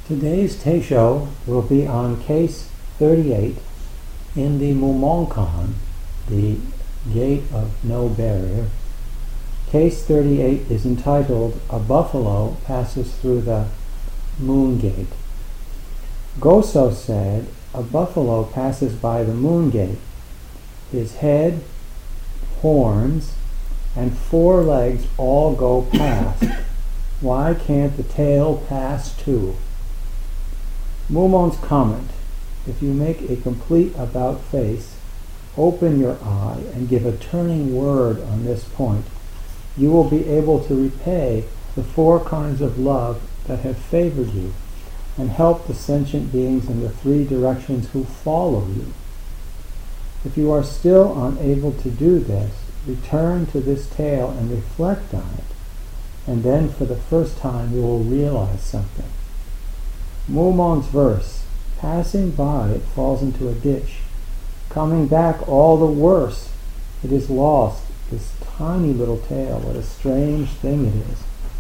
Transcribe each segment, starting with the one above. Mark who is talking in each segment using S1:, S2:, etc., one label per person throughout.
S1: Today's Teisho will be on case 38 in the Mumonkan, the Gate of No Barrier. Case 38 is entitled, A Buffalo Passes Through the Moon Gate. Goso said, a buffalo passes by the moon gate. His head, horns, and 4 legs all go past. Why can't the tail pass too? Mumon's comment, if you make a complete about face, open your eye, and give a turning word on this point, you will be able to repay the 4 kinds of love that have favored you, and help the sentient beings in the 3 directions who follow you. If you are still unable to do this, return to this tale and reflect on it, and then for the first time you will realize something. Mumon's verse, passing by it falls into a ditch, coming back all the worse. It is lost, this tiny little tail. What a strange thing it is.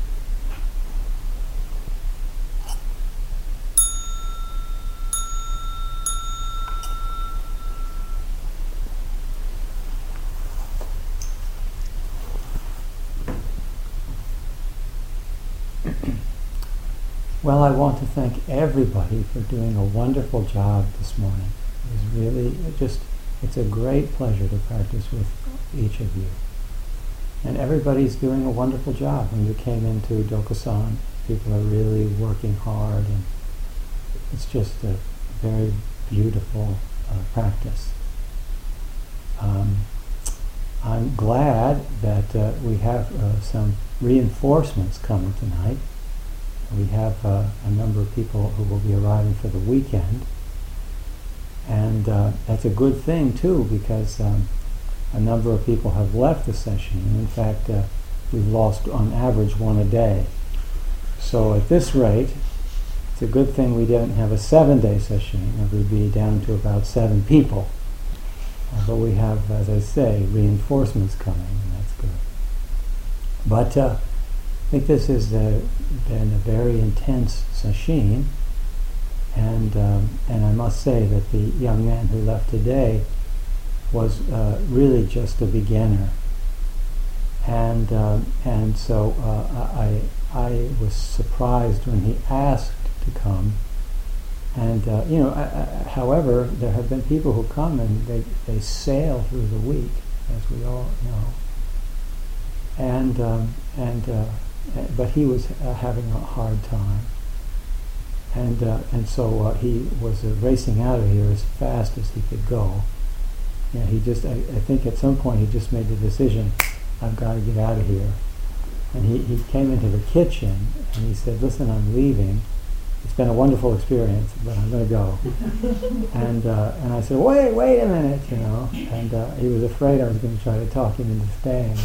S1: Well, I want to thank everybody for doing a wonderful job this morning. It was really it's a great pleasure to practice with each of you. And everybody's doing a wonderful job. When you came into Dokusan, people are really working hard, and it's just a very beautiful practice. I'm glad that we have some reinforcements coming tonight. We have a number of people who will be arriving for the weekend, and that's a good thing too, because a number of people have left the session. And in fact, we've lost on average 1 a day. So at this rate, it's a good thing we didn't have a 7-day session, and we'd be down to about 7 people. But we have, as I say, reinforcements coming, and that's good. But I think this has been a very intense sesshin, and I must say that the young man who left today was really just a beginner, and so I was surprised when he asked to come, and however, there have been people who come and they sail through the week, as we all know, but he was having a hard time, and so he was racing out of here as fast as he could go. And I think at some point he just made the decision, I've got to get out of here. And he came into the kitchen and he said, listen, I'm leaving. It's been a wonderful experience, but I'm going to go. And I said, wait a minute, and he was afraid I was going to try to talk him into staying,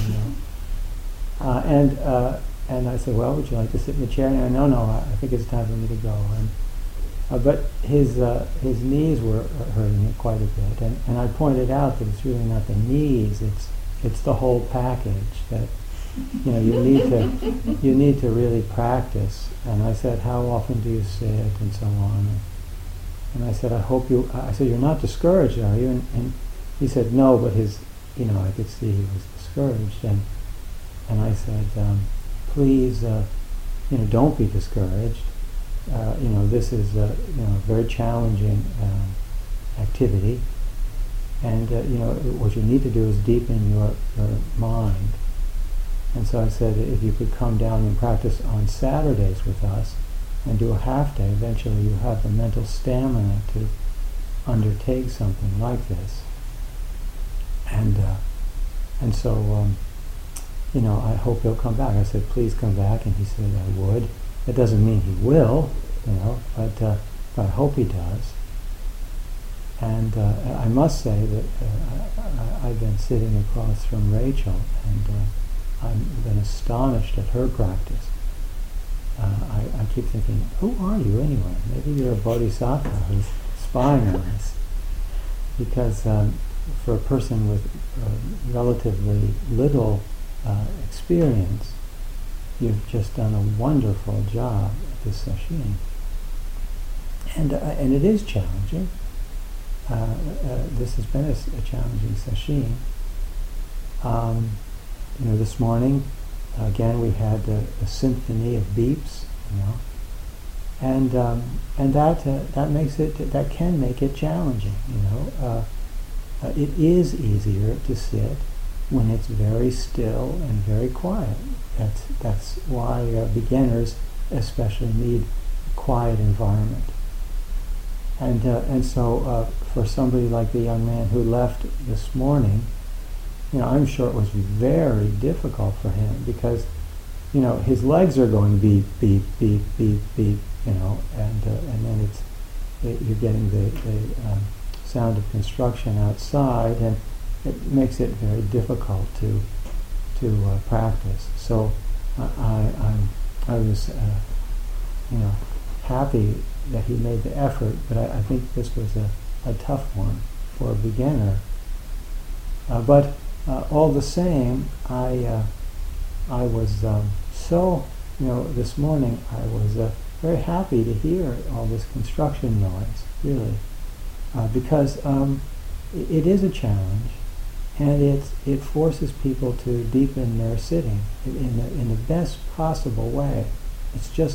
S1: And I said, well, would you like to sit in the chair? And no, I think it's time for me to go. But his knees were hurting him quite a bit. And I pointed out that it's really not the knees, it's the whole package that you need to really practice. And I said, how often do you sit, and so on. And I said, I said, you're not discouraged, are you? And he said, no, but I could see he was discouraged. And I said, please, don't be discouraged. This is a very challenging activity, and what you need to do is deepen your mind. And so I said, if you could come down and practice on Saturdays with us and do a half day, eventually you have the mental stamina to undertake something like this. And so I hope he'll come back. I said, please come back, and he said I would. That doesn't mean he will, but I hope he does. And I must say that I've been sitting across from Rachel, and I've been astonished at her practice. I keep thinking, who are you anyway? Maybe you're a bodhisattva who's spying on us. Because for a person with relatively little experience, you've just done a wonderful job at this sesshin. and it is challenging. This has been a challenging sesshin. This morning, again, we had a symphony of beeps, and that makes it, that can make it challenging. It is easier to sit when it's very still and very quiet. That's why beginners especially need a quiet environment. And so for somebody like the young man who left this morning, I'm sure it was very difficult for him because, his legs are going beep, beep, beep, beep, beep, and then you're getting the sound of construction outside, and it makes it very difficult to practice. So I was happy that he made the effort, but I think this was a tough one for a beginner. But all the same, I was this morning I was very happy to hear all this construction noise, really, because it is a challenge, and it forces people to deepen their sitting in the best possible way. It's just,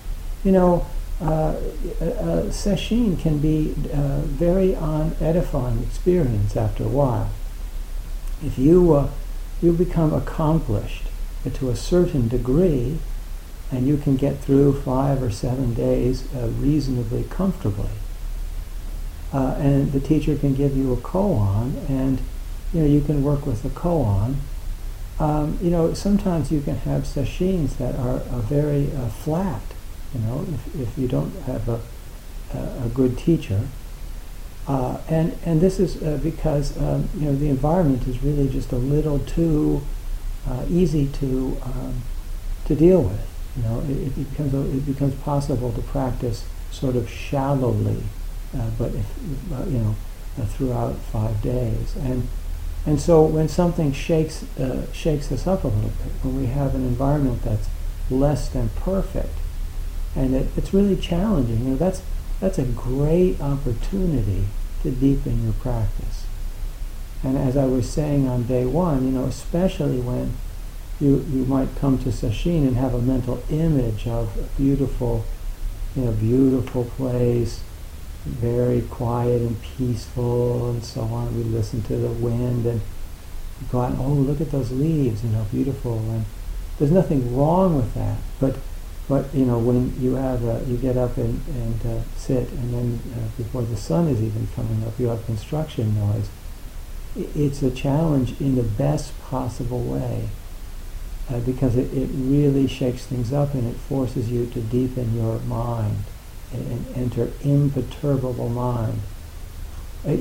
S1: sesshin can be very unedifying experience after a while. If you become accomplished to a certain degree, and you can get through 5 or 7 days reasonably comfortably, and the teacher can give you a koan, and you can work with the koan. Sometimes you can have sesshins that are very flat. If you don't have a good teacher, and this is because the environment is really just a little too easy to deal with. It becomes possible to practice sort of shallowly, but throughout 5 days, and so when something shakes us up a little bit, when we have an environment that's less than perfect, and it's really challenging, that's a great opportunity to deepen your practice. And as I was saying on day one, especially when you might come to sesshin and have a mental image of a beautiful place, very quiet and peaceful and so on. We listen to the wind and go out and, oh, look at those leaves, beautiful. And there's nothing wrong with that. But when you get up and sit, and then before the sun is even coming up, you have construction noise. It's a challenge in the best possible way. Because it really shakes things up, and it forces you to deepen your mind and enter imperturbable mind. A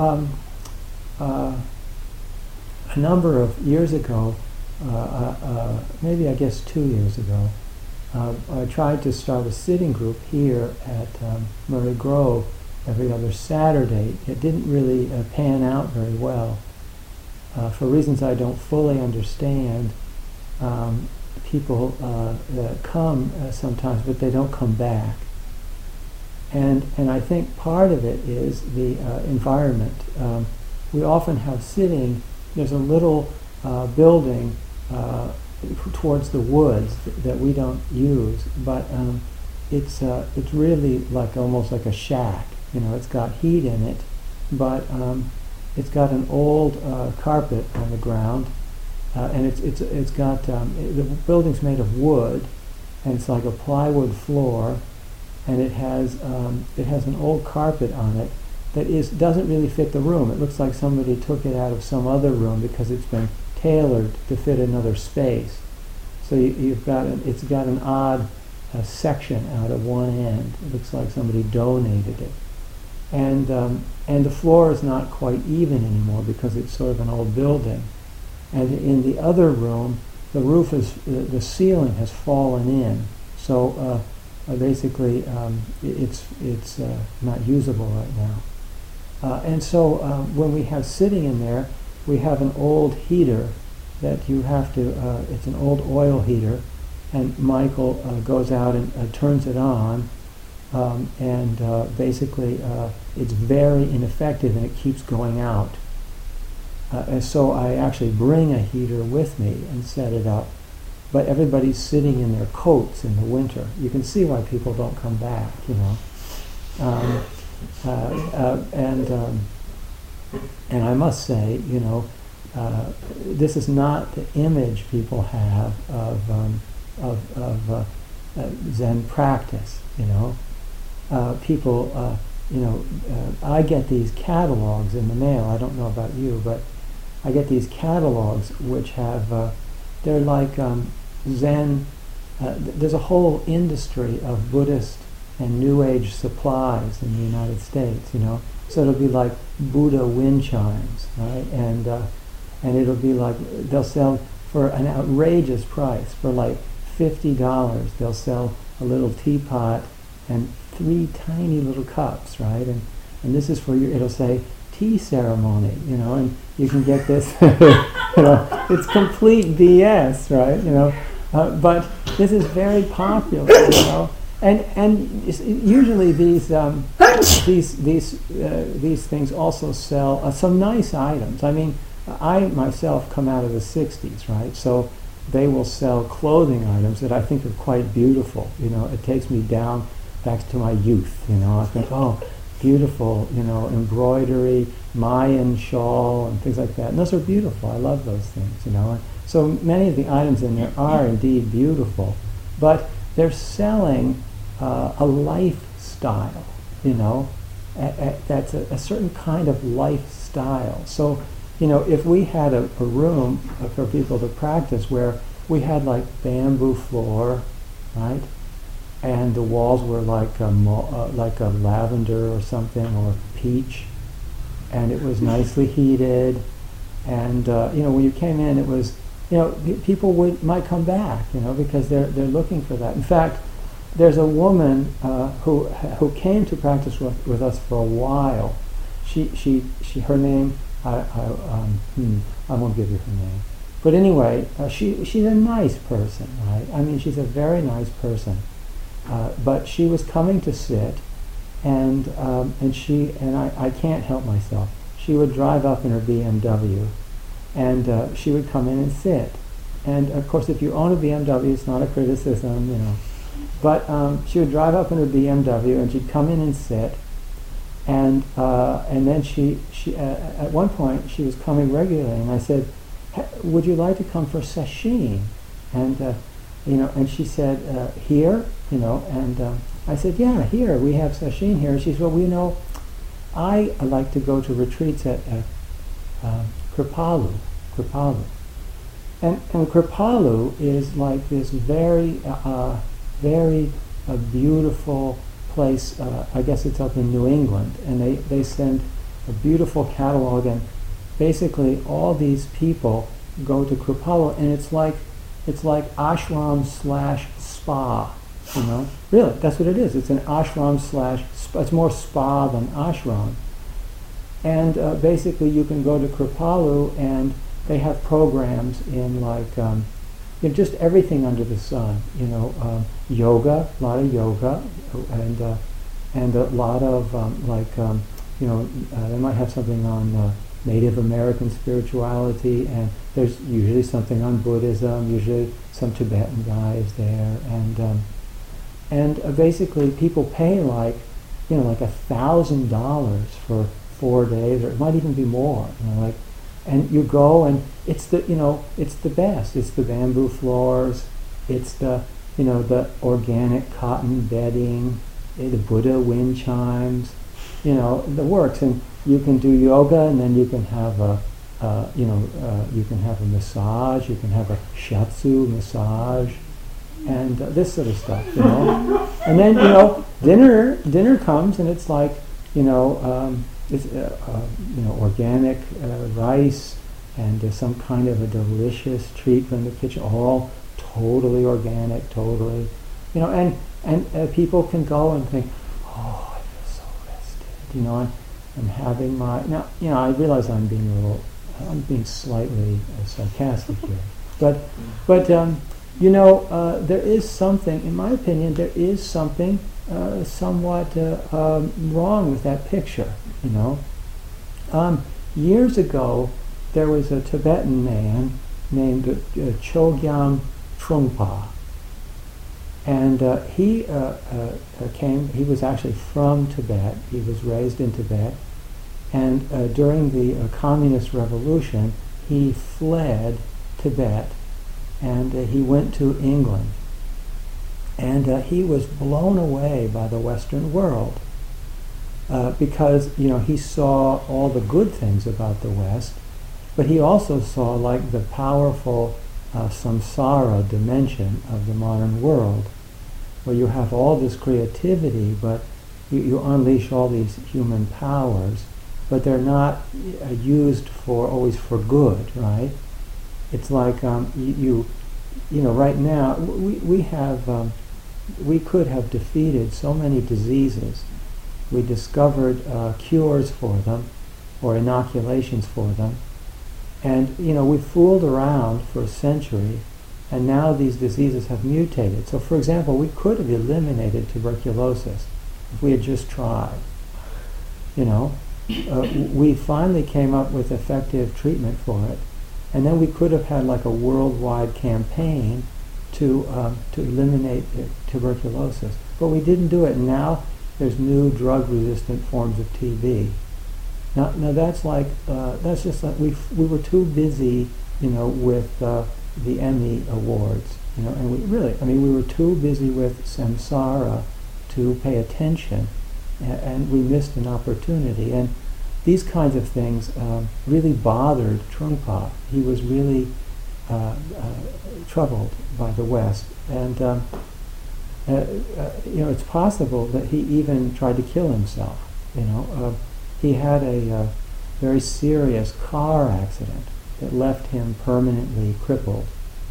S1: number of years ago, maybe I guess 2 years ago, I tried to start a sitting group here at Murray Grove every other Saturday. It didn't really pan out very well. For reasons I don't fully understand, people come sometimes, but they don't come back. And I think part of it is the environment. We often have sitting, there's a little building towards the woods that we don't use, but it's really almost like a shack. It's got heat in it, but it's got an old carpet on the ground. And it's got the building's made of wood, and it's like a plywood floor, and it has an old carpet on it that doesn't really fit the room. It looks like somebody took it out of some other room because it's been tailored to fit another space. So it's got an odd section out of one end. It looks like somebody donated it, and the floor is not quite even anymore because it's sort of an old building. And in the other room, the ceiling has fallen in. So basically, it's not usable right now. And so when we have sitting in there, we have an old heater that you have to, it's an old oil heater, and Michael goes out and turns it on, Basically it's very ineffective and it keeps going out. And so I actually bring a heater with me and set it up, but everybody's sitting in their coats in the winter. You can see why people don't come back, you know. And I must say, you know, this is not the image people have of Zen practice, you know. People, you know, I get these catalogs in the mail. I don't know about you, but I get these catalogs which have, they're like Zen, there's a whole industry of Buddhist and New Age supplies in the United States, you know. So it'll be like Buddha wind chimes, right? And it'll be like, they'll sell for an outrageous price, for like $50, they'll sell a little teapot and 3 tiny little cups, right? And this is for your, it'll say, tea ceremony, you know, and you can get this, you know, it's complete BS, right? You know, but this is very popular, you know, and usually these things also sell some nice items. I mean, I myself come out of the 60s, right? So they will sell clothing items that I think are quite beautiful. You know, it takes me down back to my youth. You know, I think, oh, beautiful, you know, embroidery, Mayan shawl, and things like that. And those are beautiful. I love those things, you know. And so many of the items in there are indeed beautiful, but they're selling a lifestyle, you know. That's a certain kind of lifestyle. So, you know, if we had a room for people to practice where we had like bamboo floor, right? And the walls were like a lavender or something, or peach, and it was nicely heated, and you know, when you came in, it was, you know, people might come back, you know, because they're looking for that. In fact, there's a woman who came to practice with us for a while. She her name, I won't give you her name, but anyway, she's a nice person, right? I mean, she's a very nice person. But she was coming to sit, and I can't help myself. She would drive up in her BMW, and she would come in and sit. And of course, if you own a BMW, it's not a criticism, you know. But she would drive up in her BMW, and she'd come in and sit. And then she at one point she was coming regularly, and I said, "Would you like to come for sesshin?" And you know, and she said, "Here?" You know, and I said, "Yeah, here, we have sesshin here." And she said, "Well, you know, I like to go to retreats at Kripalu. And Kripalu is like this very beautiful place. I guess it's up in New England, and they send a beautiful catalog, and basically all these people go to Kripalu, and it's like ashram / spa, you know. Really, that's what it is. It's an ashram / spa. It's more spa than ashram. And basically you can go to Kripalu, and they have programs in like, you know, just everything under the sun, you know, yoga, a lot of yoga, and a lot of you know, they might have something on Native American spirituality, and there's usually something on Buddhism. Usually some Tibetan guy is there, and basically people pay like, you know, like $1,000 for 4 days, or it might even be more. You know, like, and you go, and it's the, you know, it's the best. It's the bamboo floors. It's the, you know, the organic cotton bedding, the Buddha wind chimes, you know, the works. And you can do yoga, and then you can have you can have a massage. You can have a shiatsu massage, and this sort of stuff, you know. And then, you know, dinner comes, and it's like, you know, it's you know, organic rice, and there's some kind of a delicious treat from the kitchen, all totally organic, totally, you know, and people can go and think, oh, I feel so rested, you know. I'm having my, now, you know, I realize I'm being slightly sarcastic here, but There is something, in my opinion, there is something somewhat wrong with that picture, Years ago, there was a Tibetan man named Chogyam Trungpa, and he was actually from Tibet. He was raised in Tibet, and during the Communist Revolution, he fled Tibet, and he went to England. And he was blown away by the Western world because, he saw all the good things about the West, but he also saw like the powerful samsara dimension of the modern world, where you have all this creativity, but you unleash all these human powers, but they're not used always for good, right? It's like right now we could have defeated so many diseases. We discovered cures for them or inoculations for them, and we fooled around for a century, and now these diseases have mutated. So, for example, we could have eliminated tuberculosis if we had just tried. We finally came up with effective treatment for it, and then we could have had like a worldwide campaign to eliminate tuberculosis, but we didn't do it. And now there's new drug-resistant forms of TB. Now that's like that's just like we were too busy, with the Emmy Awards, and we were too busy with samsara to pay attention, and we missed an opportunity. And these kinds of things really bothered Trungpa. He was really troubled by the West, and it's possible that he even tried to kill himself. He had a very serious car accident that left him permanently crippled.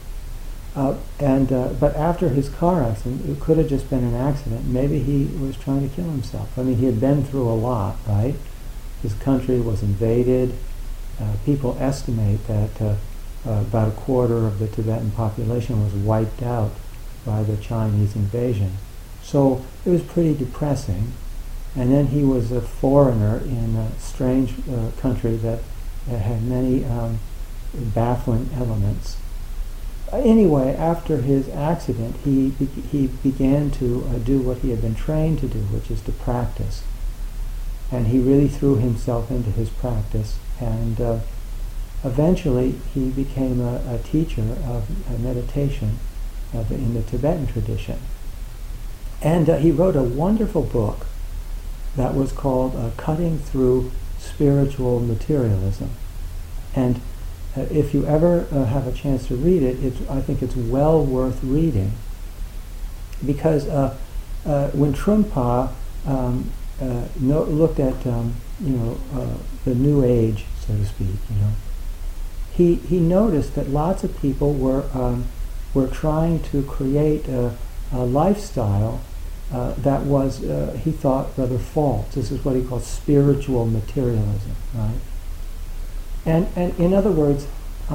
S1: But after his car accident, it could have just been an accident. Maybe he was trying to kill himself. He had been through a lot, right? His country was invaded. People estimate that about a quarter of the Tibetan population was wiped out by the Chinese invasion. So it was pretty depressing. And then he was a foreigner in a strange country that had many baffling elements. Anyway, after his accident, he began to do what he had been trained to do, which is to practice. And he really threw himself into his practice, and eventually he became a teacher of meditation in the Tibetan tradition. And he wrote a wonderful book that was called Cutting Through Spiritual Materialism. And if you ever have a chance to read it, I think it's well worth reading, because when Trungpa looked at the New Age, so to speak, he noticed that lots of people were trying to create a lifestyle that was, he thought, rather false. This is what he called spiritual materialism, right? And in other words,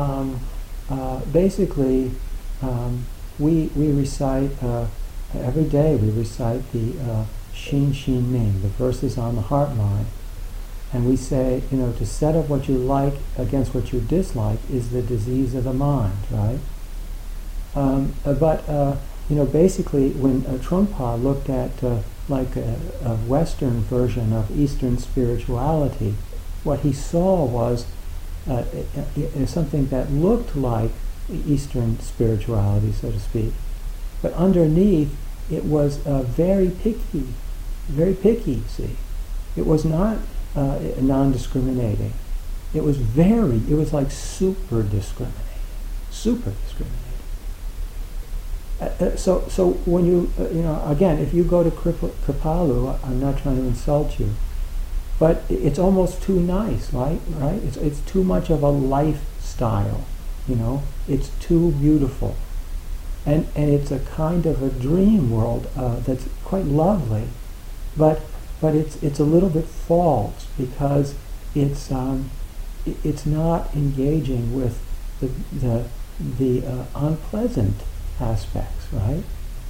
S1: basically, we recite every day. We recite the Xin Xin Ming, the verses on the heart mind, and we say, to set up what you like against what you dislike is the disease of the mind, right? Basically, when Trungpa looked at like a Western version of Eastern spirituality, what he saw was something that looked like Eastern spirituality, so to speak, but underneath it was very picky, see. It was not non-discriminating. It was like super discriminating. So when you again, if you go to Kripalu, I'm not trying to insult you, but it's almost too nice, right? It's too much of a lifestyle, It's too beautiful, and it's a kind of a dream world that's quite lovely, but it's a little bit false because it's not engaging with the unpleasant aspects, right?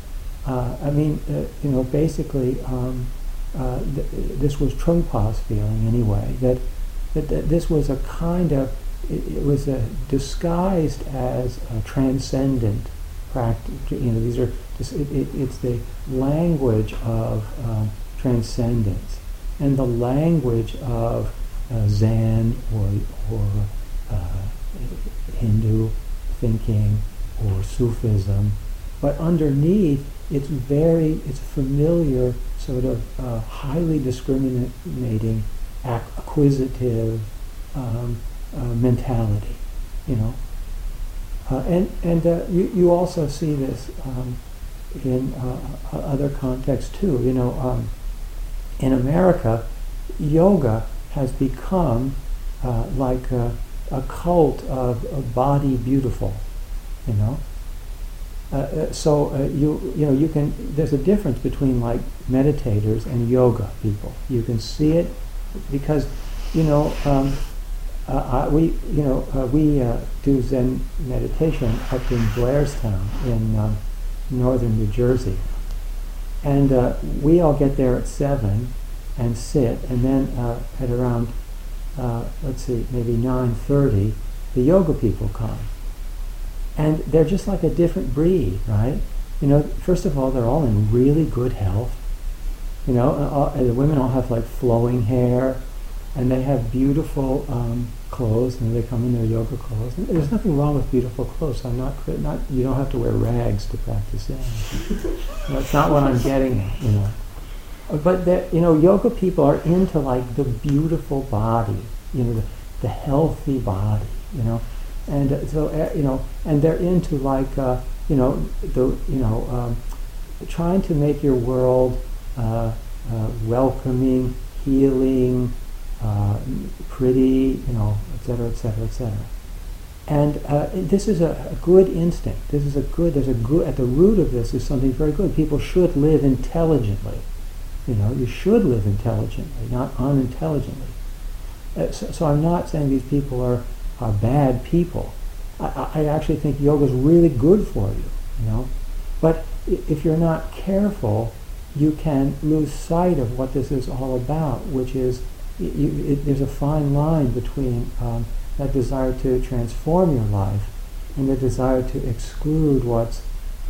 S1: Basically, this was Trungpa's feeling anyway, that this was a kind of, it was disguised as a transcendent practice. It's the language of transcendence, and the language of Zen or Hindu thinking or Sufism, but underneath it's familiar, sort of highly discriminating, acquisitive mentality, you also see this in other contexts too. In America, yoga has become like a cult of body beautiful, you can. There's a difference between like meditators and yoga people. You can see it because we do Zen meditation up in Blairstown in northern New Jersey, and we all get there at 7 and sit, and then at around maybe 9:30, the yoga people come. And they're just like a different breed, right? First of all, they're all in really good health. The women all have like flowing hair, and they have beautiful clothes, and they come in their yoga clothes. And there's nothing wrong with beautiful clothes. I'm not. You don't have to wear rags to practice Zen. That's not what I'm getting at. But yoga people are into like the beautiful body, the healthy body, and and they're into like trying to make your world welcoming, healing, pretty, et cetera, et cetera, et cetera. And this is a good instinct. There's a good, at the root of this is something very good. People should live intelligently. You should live intelligently, not unintelligently. So I'm not saying these people are bad people. I actually think yoga is really good for you, But if you're not careful, you can lose sight of what this is all about, which is there's a fine line between that desire to transform your life and the desire to exclude what's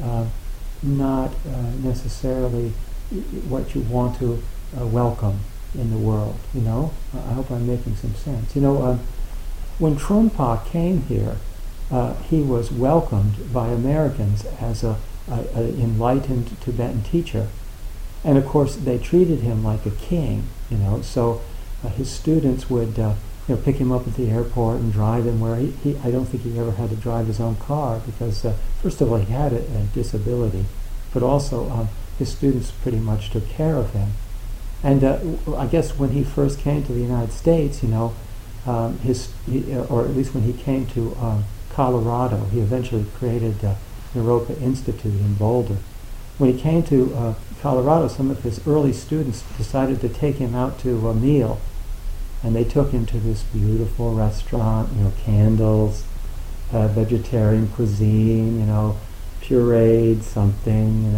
S1: not necessarily what you want to welcome in the world. I hope I'm making some sense. When Trungpa came here, he was welcomed by Americans as an enlightened Tibetan teacher, and of course they treated him like a king. So his students would pick him up at the airport and drive him where he I don't think he ever had to drive his own car because first of all he had a disability, but also his students pretty much took care of him. And I guess when he first came to the United States, or at least when he came to Colorado, he eventually created the Naropa Institute in Boulder. When he came to Colorado, some of his early students decided to take him out to a meal, and they took him to this beautiful restaurant, candles, vegetarian cuisine, pureed something,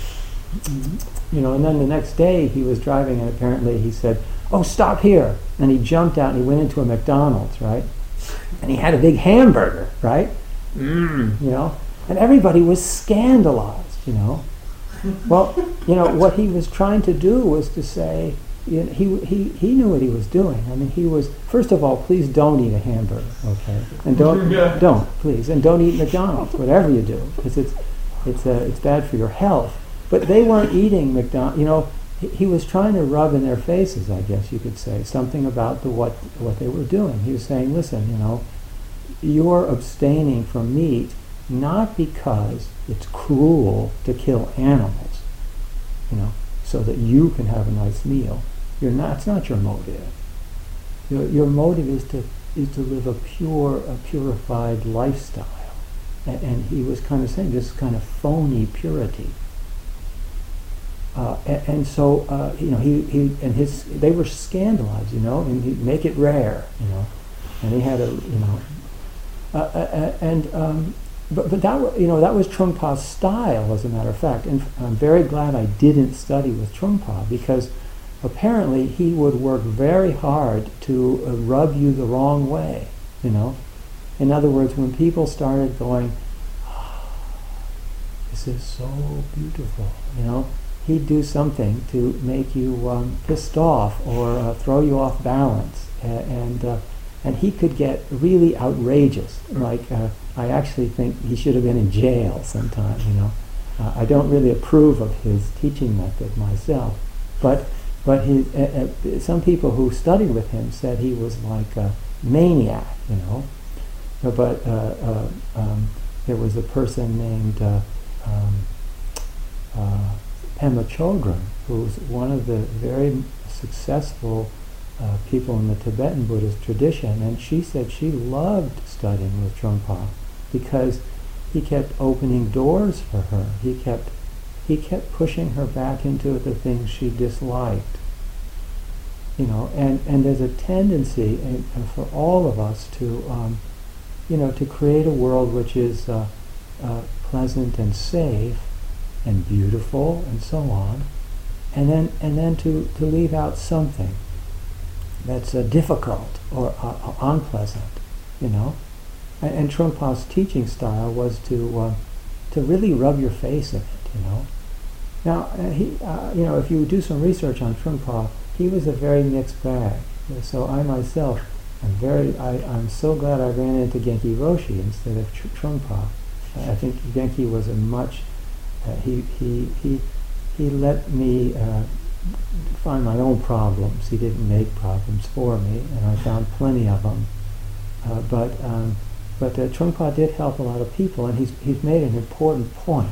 S1: and then the next day he was driving, and apparently he said, "Oh, stop here!" And he jumped out and he went into a McDonald's, right? And he had a big hamburger, right? And everybody was scandalized, Well, what he was trying to do was to say, he knew what he was doing. I mean, he was, first of all, please don't eat a hamburger, okay? And don't, please, and don't eat McDonald's, whatever you do, because it's bad for your health. But they weren't eating McDonald's, he was trying to rub in their faces, I guess you could say, something about what they were doing. He was saying, listen, you're abstaining from meat not because it's cruel to kill animals, so that you can have a nice meal. It's not your motive. Your motive is to live a purified lifestyle. And he was kind of saying this kind of phony purity. So they were scandalized, and he'd make it rare, and he had but that was Trungpa's style, as a matter of fact. And I'm very glad I didn't study with Trungpa, because apparently he would work very hard to rub you the wrong way. In other words, when people started going, oh, this is so beautiful, he'd do something to make you pissed off or throw you off balance, and he could get really outrageous. Like I actually think he should have been in jail sometime. I don't really approve of his teaching method myself, but some people who studied with him said he was like a maniac. But there was a person named Pema Chodron, who's one of the very successful people in the Tibetan Buddhist tradition, and she said she loved studying with Trungpa because he kept opening doors for her. He kept pushing her back into the things she disliked. And there's a tendency for all of us to to create a world which is pleasant and safe and beautiful and so on, and then to leave out something that's difficult or unpleasant, And Trungpa's teaching style was to really rub your face in it, Now, if you do some research on Trungpa, he was a very mixed bag. So I myself, I'm so glad I ran into Genki Roshi instead of Trungpa. I think Genki was a much he let me find my own problems. He didn't make problems for me, and I found plenty of them. But Trungpa did help a lot of people, and he's made an important point.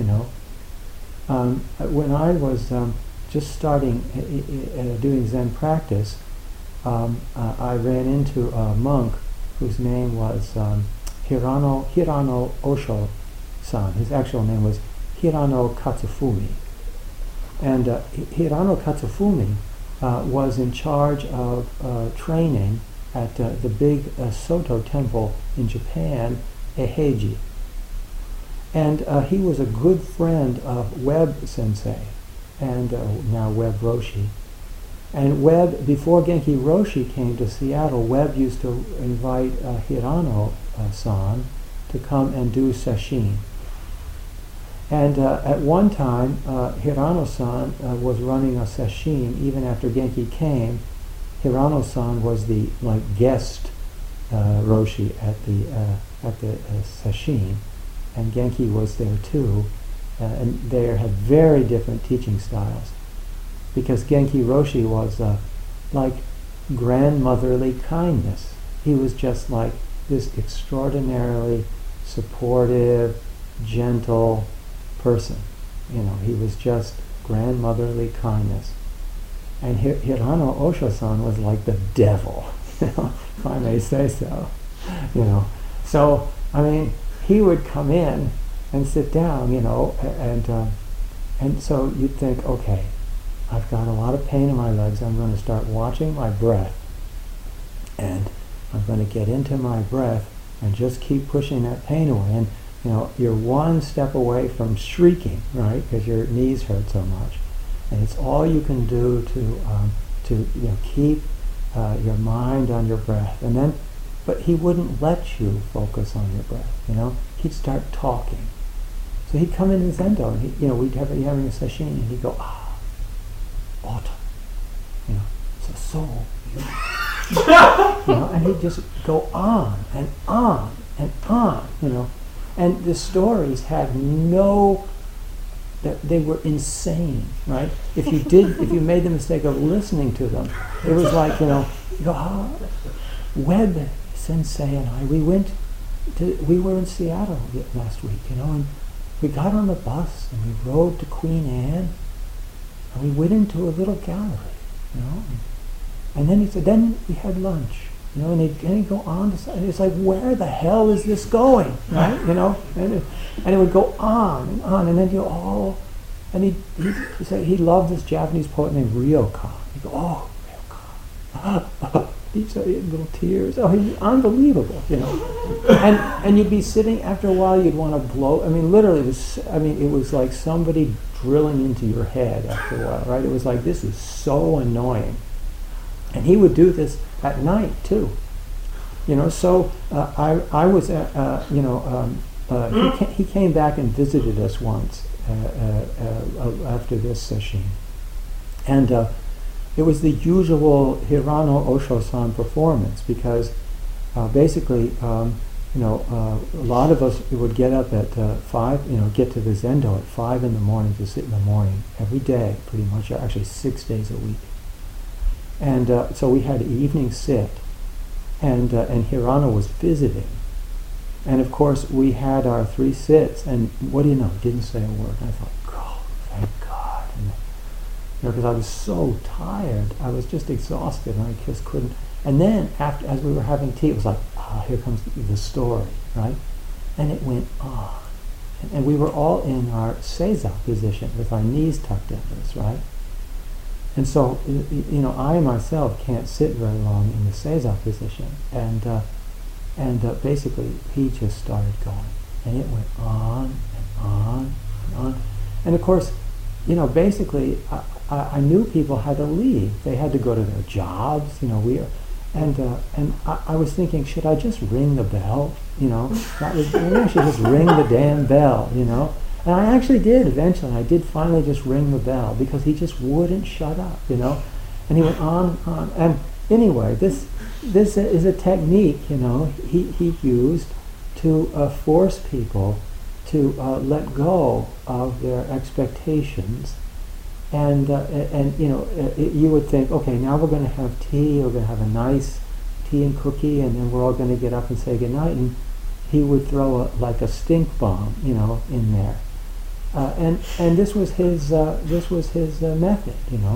S1: When I was just starting doing Zen practice, I ran into a monk whose name was Hirano Osho-san. His actual name was Hirano Katsufumi. And Hirano Katsufumi was in charge of training at the big Soto temple in Japan, Eheji. And he was a good friend of Webb Sensei, and now Webb Roshi. And Webb, before Genki Roshi came to Seattle, Webb used to invite Hirano-san to come and do sesshin. And at one time, Hirano-san was running a sesshin. Even after Genki came, Hirano-san was the guest Roshi at the sesshin, and Genki was there too. And they had very different teaching styles, because Genki Roshi was like grandmotherly kindness. He was just like this extraordinarily supportive, gentle person. He was just grandmotherly kindness. And Hirano Osho-san was like the devil, if I may say so. So, he would come in and sit down, and so you'd think, okay, I've got a lot of pain in my legs. I'm going to start watching my breath, and I'm going to get into my breath and just keep pushing that pain away. And you're one step away from shrieking, right? Because your knees hurt so much, and it's all you can do to keep your mind on your breath. And then, but he wouldn't let you focus on your breath. He'd start talking. So he'd come in Zendo, and we'd be having a sesshin, and he'd go, autumn, so and he'd just go on and on and on, and the stories had that they were insane, right? If you made the mistake of listening to them, it was like, you go, Webb Sensei and I, we were in Seattle last week, and we got on the bus and we rode to Queen Anne, and we went into a little gallery, and then he said, then we had lunch, and he'd go on and it's like, where the hell is this going, right? And it would go on, and then and he said he loved this Japanese poet named Ryokan. He'd go, Ryokan. He's little tears. Oh, he's unbelievable, you know. And you'd be sitting, after a while you'd want to blow. I mean, literally, it was like somebody drilling into your head after a while, right? It was like, this is so annoying. And he would do this at night too. You know, so I was, he came back and visited us once after this session. And it was the usual Hirano Osho-san performance, because basically, a lot of us would get up at 5, get to the Zendo at 5 in the morning to sit in the morning every day, pretty much, actually 6 days a week. And so we had evening sit, and Hirano was visiting. And of course, we had our 3 sits, and what do you know, didn't say a word. And I thought, oh, thank God. And, because I was so tired. I was just exhausted, and I just couldn't. And then, as we were having tea, it was like, here comes the story, right? And it went on. And we were all in our seiza position with our knees tucked in this, right? And so, I myself can't sit very long in the seiza position. And basically, he just started going. And it went on and on and on. And of course, basically, I knew people had to leave. They had to go to their jobs, and I was thinking, should I just ring the bell? Maybe I should just ring the damn bell, And I actually did eventually. I did finally just ring the bell, because he just wouldn't shut up, And he went on and on. And anyway, this is a technique, he used to force people to let go of their expectations. And you would think, okay, now we're going to have tea, we're going to have a nice tea and cookie, and then we're all going to get up and say goodnight. And he would throw a stink bomb, in there. And this was his method,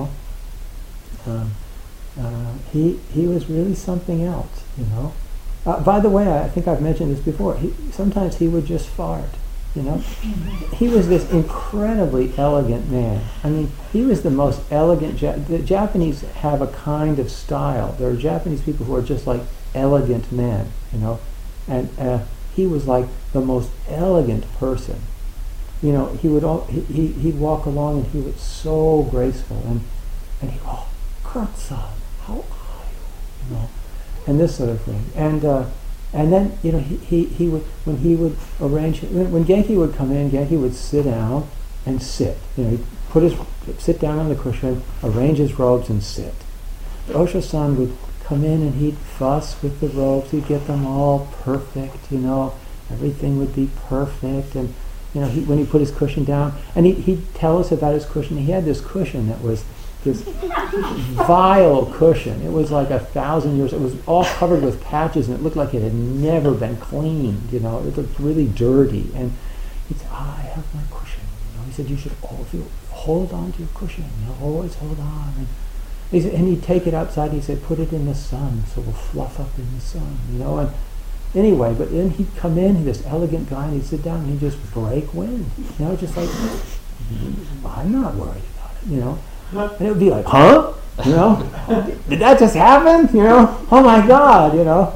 S1: He was really something else, By the way, I think I've mentioned this before. Sometimes he would just fart. He was this incredibly elegant man. I mean, he was the most elegant. The Japanese have a kind of style. There are Japanese people who are just like elegant men, and he was like the most elegant person. He would he'd walk along, and he was so graceful, and he, oh, Kurt-san, how are you? And this sort of thing. And then, he would, when he would arrange, when Genki would come in, Genki would sit down and sit. He'd sit down on the cushion, arrange his robes, and sit. But Osho-san would come in, and he'd fuss with the robes. He'd get them all perfect, everything would be perfect. And, when he put his cushion down, and he'd tell us about his cushion. He had this cushion that was this vile cushion. It was like 1,000 years. It was all covered with patches, and it looked like it had never been cleaned. It looked really dirty. And he'd say, I have my cushion. He said, you should hold on to your cushion. Always hold on. And he'd take it outside. And he said, put it in the sun, so we'll fluff up in the sun. And anyway, but then he'd come in, this elegant guy, and he'd sit down, and he'd just break wind. Just like, I'm not worried about it. And it would be like, huh? Did that just happen? Oh my God,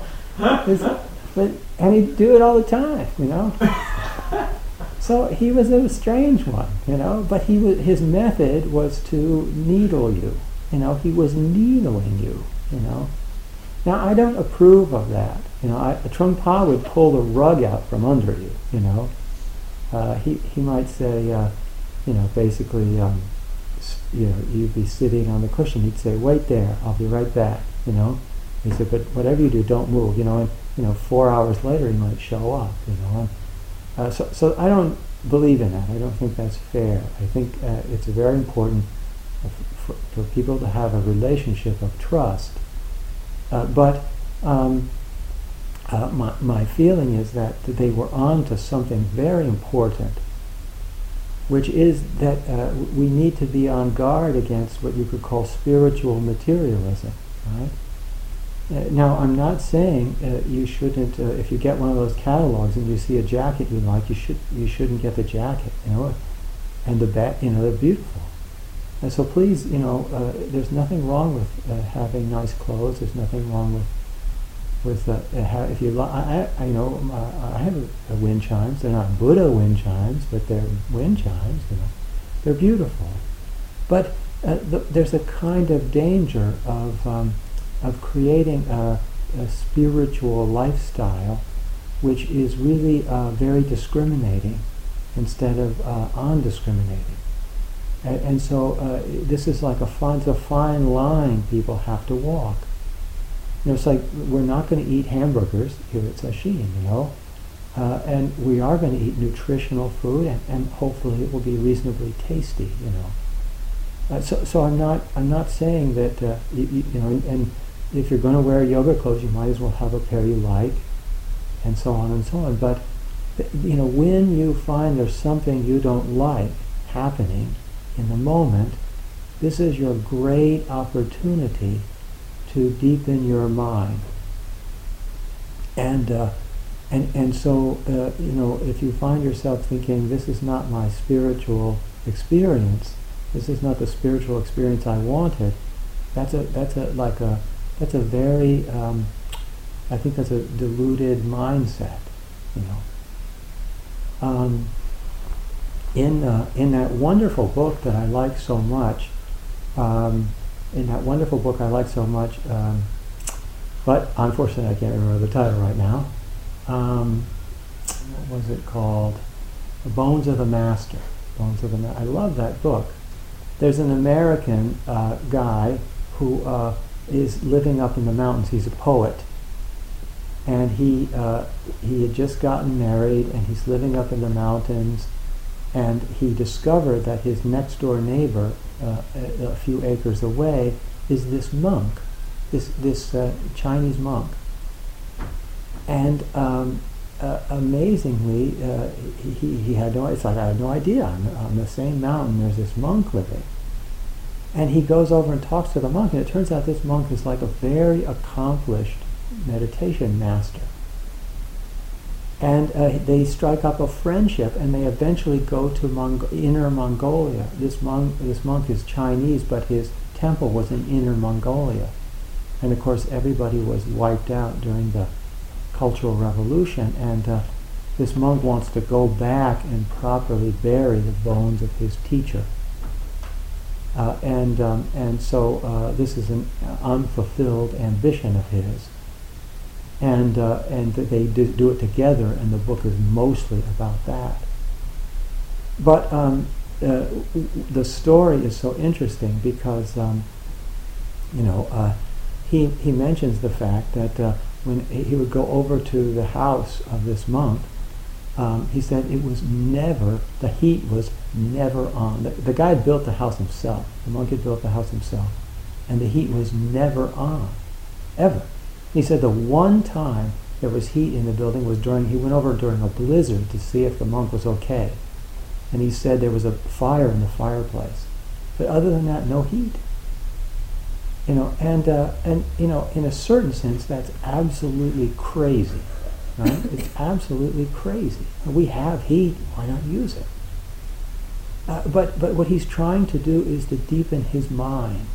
S1: and he'd do it all the time, So he was a strange one, but his method was to needle you, he was needling you, Now I don't approve of that, Trungpa would pull the rug out from under you, he might say, basically, you'd be sitting on the cushion. He'd say, wait there, I'll be right back, He said, but whatever you do, don't move, and 4 hours later he might show up, So I don't believe in that. I don't think that's fair. I think it's very important for people to have a relationship of trust. But my feeling is that they were on to something very important, which is that we need to be on guard against what you could call spiritual materialism, right? Now, I'm not saying you shouldn't, if you get one of those catalogs and you see a jacket you like, you shouldn't get the jacket, and the they're beautiful. And so please, there's nothing wrong with having nice clothes. There's nothing wrong with if you I have wind chimes. They're not Buddha wind chimes, but they're wind chimes. They're beautiful. But there's a kind of danger of creating a spiritual lifestyle which is really very discriminating instead of undiscriminating. And so this is like a fine line people have to walk. It's like we're not going to eat hamburgers here at Sesshin, and we are going to eat nutritional food, and hopefully it will be reasonably tasty, So I'm not saying that and if you're going to wear yoga clothes, you might as well have a pair you like, and so on and so on. But when you find there's something you don't like happening in the moment, this is your great opportunity to deepen your mind. And so if you find yourself thinking, this is not my spiritual experience, this is not the spiritual experience I wanted, that's a very I think that's a deluded mindset. In that wonderful book that I like so much, but unfortunately I can't remember the title right now. What was it called? The Bones of the Master. I love that book. There's an American guy who is living up in the mountains. He's a poet, and he had just gotten married, and he's living up in the mountains, and he discovered that his next door neighbor, a few acres away, is this monk, this Chinese monk, and amazingly, he had no. It's like I had no idea. On the same mountain, there's this monk living, and he goes over and talks to the monk, and it turns out this monk is like a very accomplished meditation master. And they strike up a friendship, and they eventually go to Inner Mongolia. This monk is Chinese, but his temple was in Inner Mongolia, and of course everybody was wiped out during the Cultural Revolution. And this monk wants to go back and properly bury the bones of his teacher. And so this is an unfulfilled ambition of his. And they do it together, and the book is mostly about that. But the story is so interesting because he mentions the fact that when he would go over to the house of this monk, he said the heat was never on. The guy had built the house himself. The monk had built the house himself, and the heat was never on, ever. He said the one time there was heat in the building was he went over during a blizzard to see if the monk was okay. And he said there was a fire in the fireplace. But other than that, no heat. In a certain sense, that's absolutely crazy. Right? It's absolutely crazy. We have heat, why not use it? But what he's trying to do is to deepen his mind.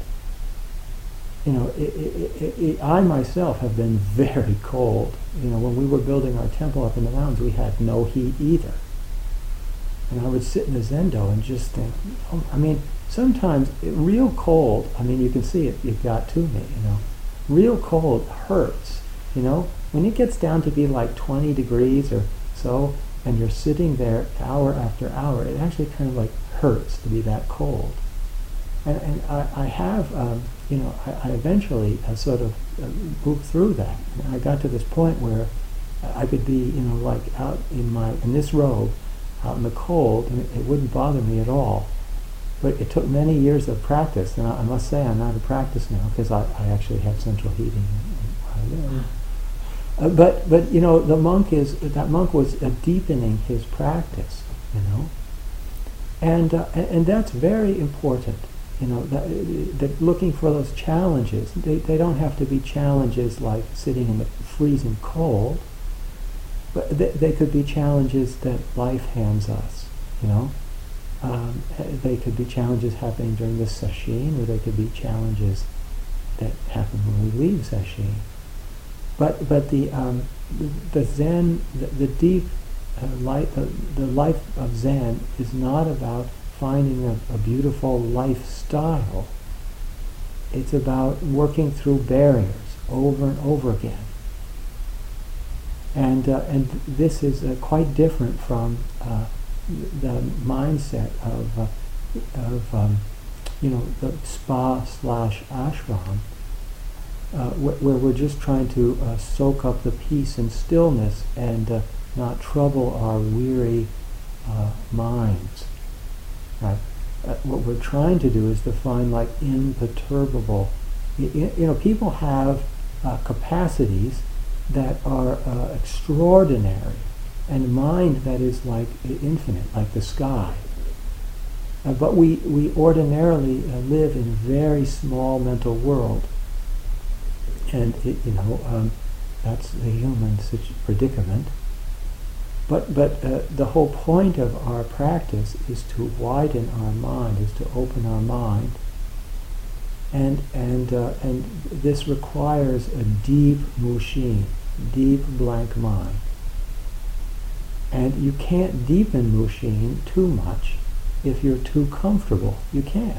S1: I myself have been very cold. When we were building our temple up in the mountains, we had no heat either. And I would sit in the zendo and just think, sometimes real cold, you can see it got to me, Real cold hurts, When it gets down to be like 20 degrees or so, and you're sitting there hour after hour, it actually kind of like hurts to be that cold. And I have, I eventually sort of moved through that. And I got to this point where I could be, like out in this robe, out in the cold, and it wouldn't bother me at all. But it took many years of practice, and I must say I'm out of practice now because I actually have central heating. But the monk was deepening his practice, and that's very important. That looking for those challenges. They don't have to be challenges like sitting in the freezing cold, but they could be challenges that life hands us, They could be challenges happening during the sesshin, or they could be challenges that happen when we leave sesshin. But the Zen, the deep life, the life of Zen is not about finding a beautiful lifestyle. It's about working through barriers over and over again. And this is quite different from the mindset of the spa/ashram, where we're just trying to soak up the peace and stillness and not trouble our weary minds. Right? What we're trying to do is to find like imperturbable. People have capacities that are extraordinary, and mind that is like infinite, like the sky. But we ordinarily live in a very small mental world, and that's the human predicament. But the whole point of our practice is to widen our mind, is to open our mind, and this requires a deep mushin, deep blank mind. And you can't deepen mushin too much if you're too comfortable. You can't.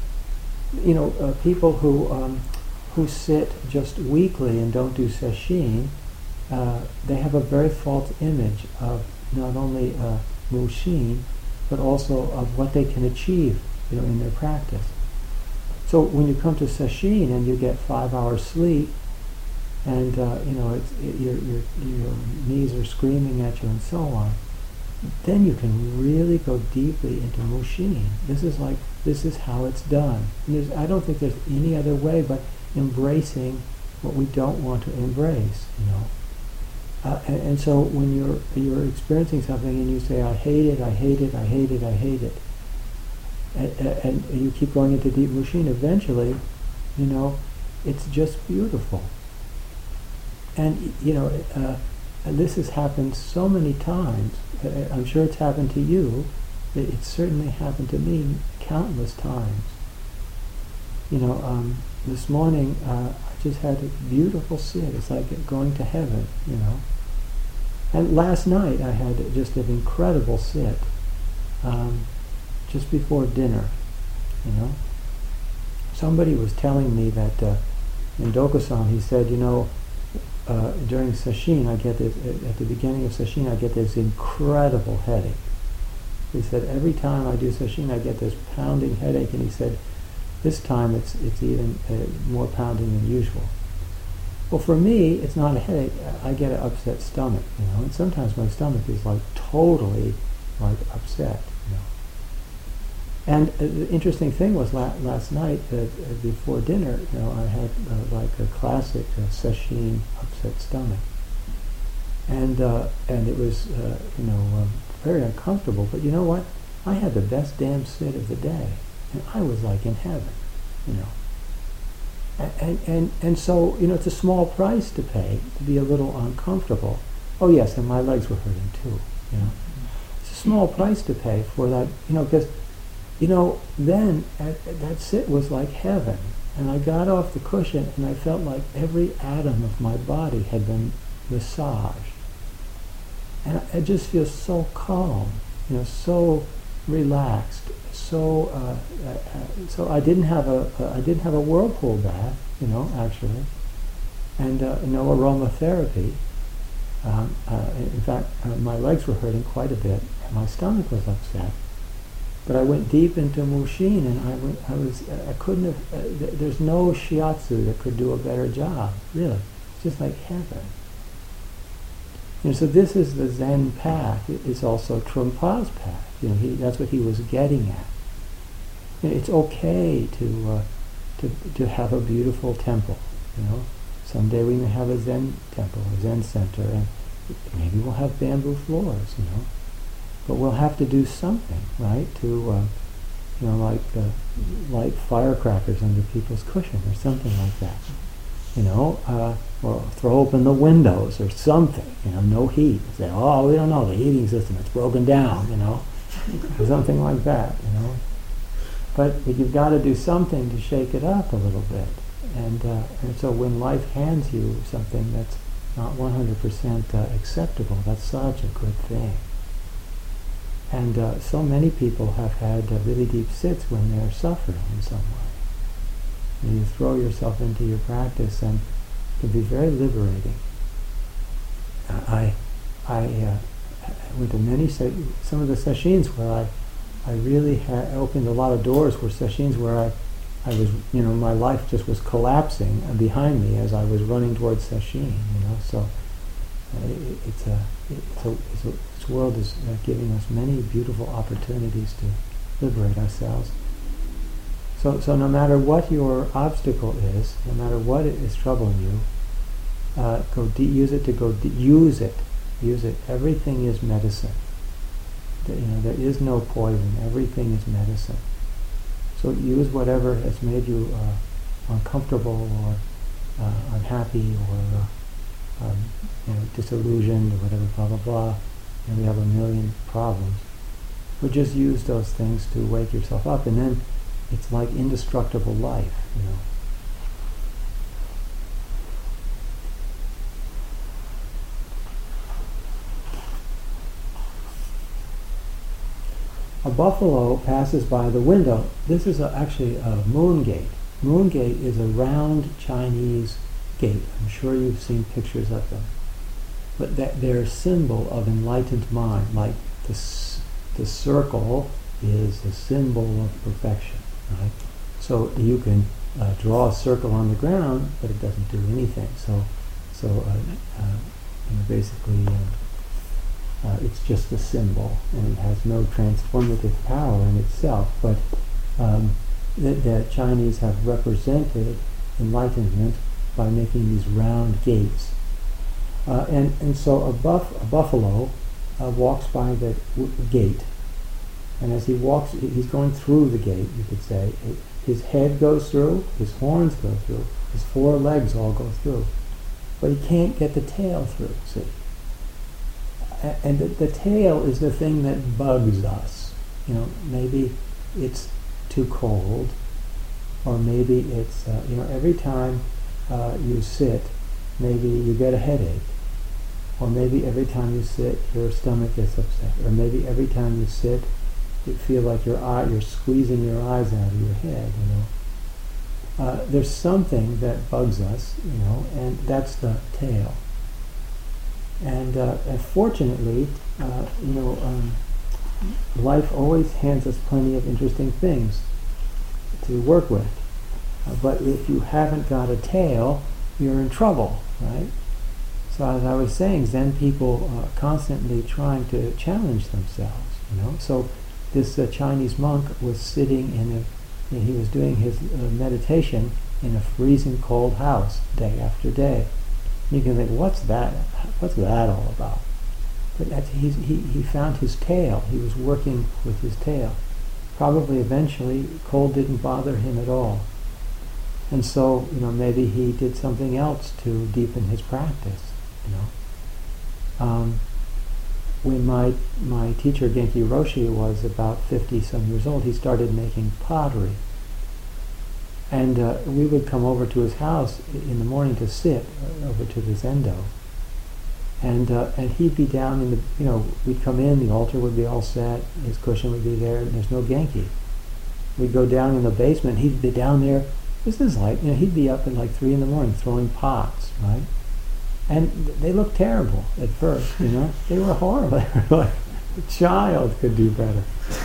S1: People who sit just weekly and don't do sesshin, they have a very false image of not only mushin, but also of what they can achieve, in their practice. So when you come to sesshin and you get 5 hours sleep, and your knees are screaming at you and so on, then you can really go deeply into mushin. This is how it's done. I don't think there's any other way but embracing what we don't want to embrace. And so when you're experiencing something and you say, I hate it, I hate it, I hate it, I hate it, and you keep going into deep mushin, eventually, it's just beautiful. And this has happened so many times. I'm sure it's happened to you. It's certainly happened to me countless times. This morning I just had a beautiful sit. It's like going to heaven. And last night I had just an incredible sit, just before dinner. Somebody was telling me that in Dokusan, he said, during sesshin, I get this, at the beginning of sesshin, I get this incredible headache. He said, every time I do sesshin, I get this pounding headache, and he said, this time it's even more pounding than usual. Well, for me, it's not a headache. I get an upset stomach, and sometimes my stomach is like totally like upset, And the interesting thing was last night, before dinner, I had like a classic sesshin upset stomach, and it was very uncomfortable. But you know what? I had the best damn sit of the day, and I was like in heaven, And so it's a small price to pay to be a little uncomfortable. Oh yes, and my legs were hurting too. It's a small price to pay for that, because. Then that sit was like heaven, and I got off the cushion and I felt like every atom of my body had been massaged, and I just feel so calm, so relaxed, so I didn't have a whirlpool bath, actually, and no aromatherapy. In fact, my legs were hurting quite a bit, and my stomach was upset. But I went deep into mushin, and I couldn't have. There's no shiatsu that could do a better job. Really, it's just like heaven. So this is the Zen path. It's also Trungpa's path. That's what he was getting at. It's okay to have a beautiful temple. Someday we may have a Zen temple, a Zen center, and maybe we'll have bamboo floors. But we'll have to do something, right? To, light firecrackers under people's cushion or something like that. Or throw open the windows or something. No heat. Say, oh, we don't know, the heating system, it's broken down. something like that, you know. But you've got to do something to shake it up a little bit. And so when life hands you something that's not 100% acceptable, that's such a good thing. And so many people have had really deep sits when they're suffering in some way. And you throw yourself into your practice, and it can be very liberating. I went to some of the sessions where I really opened a lot of doors, were sessions where I was, my life just was collapsing behind me as I was running towards session, So this world is giving us many beautiful opportunities to liberate ourselves. So no matter what your obstacle is, no matter what is troubling you, use it. Use it. Everything is medicine. There is no poison. Everything is medicine. So use whatever has made you uncomfortable or unhappy or disillusioned or whatever, blah, blah, blah. And we have a million problems. But just use those things to wake yourself up, and then it's like indestructible life, A buffalo passes by the window. This is actually a moon gate. Moon gate is a round Chinese gate. I'm sure you've seen pictures of them. But they're a symbol of enlightened mind. Like the circle is a symbol of perfection, right? So you can draw a circle on the ground, but it doesn't do anything. So basically, it's just a symbol, and it has no transformative power in itself. But the Chinese have represented enlightenment by making these round gates. And so a buffalo walks by the gate, and as he walks, he's going through the gate, you could say. His head goes through, his horns go through, his four legs all go through. But he can't get the tail through, see? And the tail is the thing that bugs us. Maybe it's too cold, or maybe it's, every time you sit, maybe you get a headache, or maybe every time you sit, your stomach gets upset, or maybe every time you sit, you feel like you're squeezing your eyes out of your head, There's something that bugs us, and that's the tail. And fortunately, life always hands us plenty of interesting things to work with. But if you haven't got a tail, you're in trouble, right? So as I was saying, Zen people are constantly trying to challenge themselves, So this Chinese monk was sitting he was doing his meditation in a freezing cold house day after day. You can think, what's that all about? But he found his tail. He was working with his tail. Probably eventually cold didn't bother him at all. And so, maybe he did something else to deepen his practice, When my teacher Genki Roshi was about 50 some years old, he started making pottery. And we would come over to his house in the morning to sit over to the Zendo. And he'd be down in we'd come in, the altar would be all set, his cushion would be there, and there's no Genki. We'd go down in the basement, he'd be down there. This is like, he'd be up at like 3 in the morning throwing pots, right? And they looked terrible at first, They were horrible. They were like, a child could do better.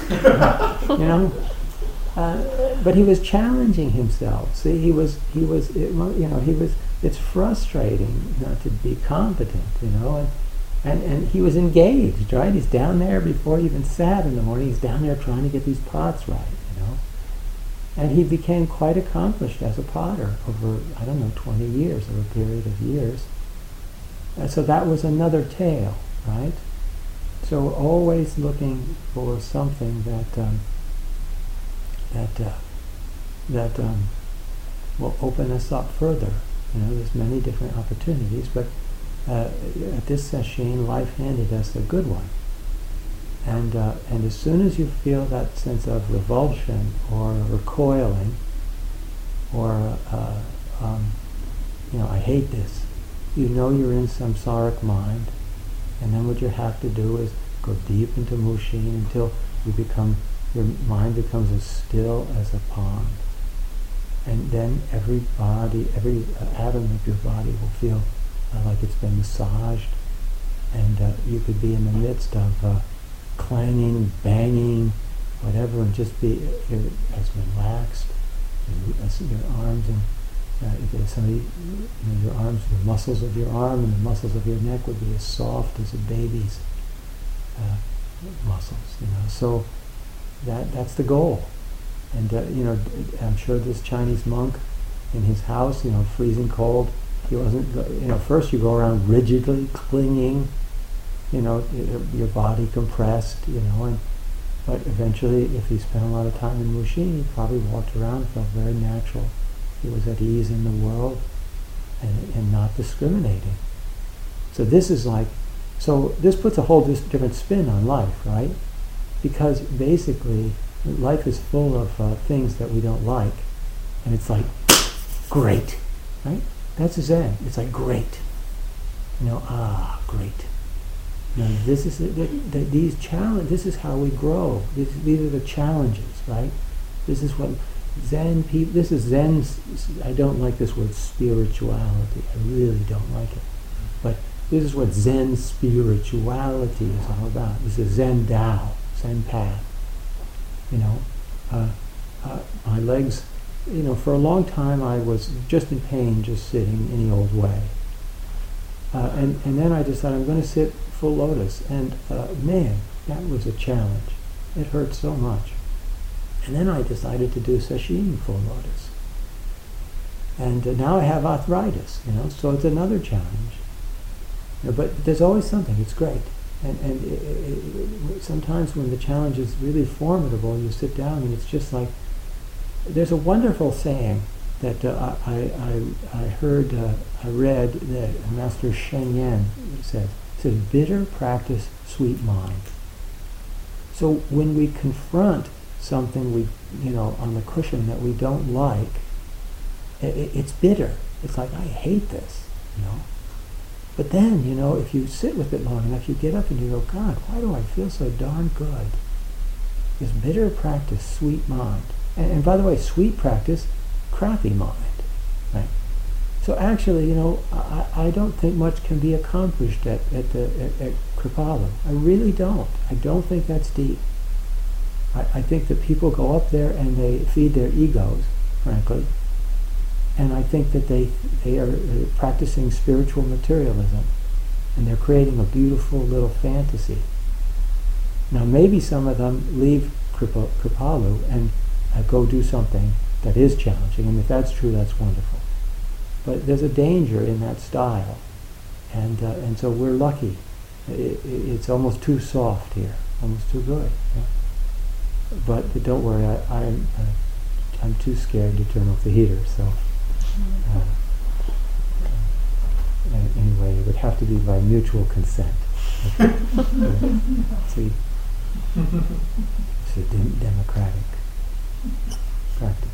S1: But he was challenging himself. See, it's frustrating to be competent, and he was engaged, right? He's down there before he even sat in the morning. He's down there trying to get these pots right, And he became quite accomplished as a potter over, 20 years, over a period of years. And so that was another tale, right? So we're always looking for something that will open us up further. There's many different opportunities, but at this session, life handed us a good one. and as soon as you feel that sense of revulsion or recoiling, or I hate this, you know you're in samsaric mind, and then what you have to do is go deep into Mushin until your mind becomes as still as a pond. And then every atom of your body will feel like it's been massaged, and you could be in the midst of clanging, banging, whatever, and just be as relaxed as your arms, and if there's somebody, your arms, the muscles of your arm and the muscles of your neck would be as soft as a baby's muscles. So that's the goal. And I'm sure this Chinese monk in his house, freezing cold, he wasn't. First you go around rigidly clinging, your body compressed, but eventually, if he spent a lot of time in Mushin, he probably walked around, felt very natural. He was at ease in the world and not discriminating. So this puts a whole different spin on life, right? Because basically, life is full of things that we don't like, and it's like, great, right? That's Zen. It's like, great. Great. This is this is how we grow. These are the challenges, right? This is what Zen people. This is Zen. I don't like this word spirituality. I really don't like it. But this is what Zen spirituality is all about. This is Zen Tao, Zen path. My legs. For a long time I was just in pain, just sitting any old way. And then I decided I'm going to sit full lotus, and man, that was a challenge. It hurt so much. And then I decided to do sesshin full lotus. And now I have arthritis, so it's another challenge. But there's always something. It's great. And sometimes when the challenge is really formidable, you sit down and it's just like, there's a wonderful saying that I read that Master Shen Yan said, bitter practice, sweet mind. So when we confront something on the cushion that we don't like, it's bitter. It's like, I hate this, But then, if you sit with it long enough, you get up and you go, God, why do I feel so darn good? It's bitter practice, sweet mind. And by the way, sweet practice, crappy mind, right? So actually, I don't think much can be accomplished at Kripalu. I really don't. I don't think that's deep. I think that people go up there and they feed their egos, frankly, and I think that they are practicing spiritual materialism, and they're creating a beautiful little fantasy. Now maybe some of them leave Kripalu and go do something that is challenging, and if that's true, that's wonderful. But there's a danger in that style, and so we're lucky. It's almost too soft here, almost too good. Yeah? But don't worry, I'm too scared to turn off the heater. So anyway, it would have to be by mutual consent. Okay? See, it's a democratic practice.